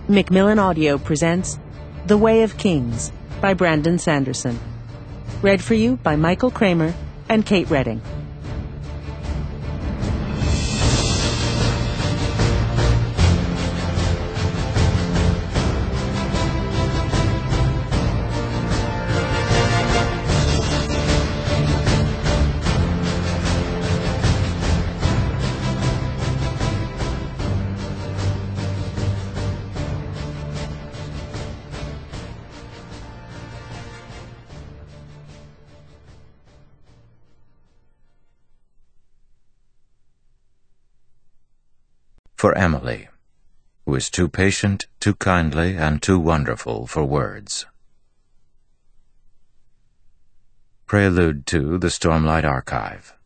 Macmillan Audio presents The Way of Kings by Brandon Sanderson. Read for you by Michael Kramer and Kate Redding. For Emily, who is too patient, too kindly, and too wonderful for words. Prelude to The Stormlight Archive.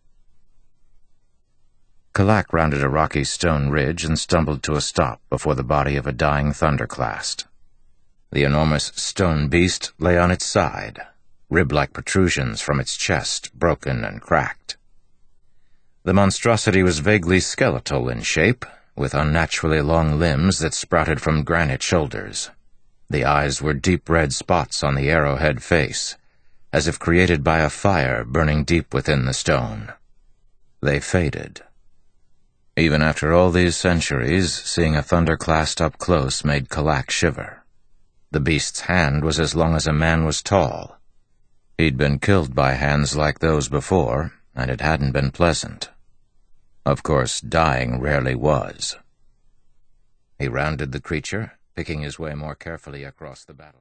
Kalak rounded a rocky stone ridge and stumbled to a stop before the body of a dying thunderclast. The enormous stone beast lay on its side, rib-like protrusions from its chest broken and cracked. The monstrosity was vaguely skeletal in shape, with unnaturally long limbs that sprouted from granite shoulders. The eyes were deep red spots on the arrowhead face, as if created by a fire burning deep within the stone. They faded. Even after all these centuries, seeing a thunderclast up close made Kalak shiver. The beast's hand was as long as a man was tall. He'd been killed by hands like those before, and it hadn't been pleasant. Of course, dying rarely was. He rounded the creature, picking his way more carefully across the battle.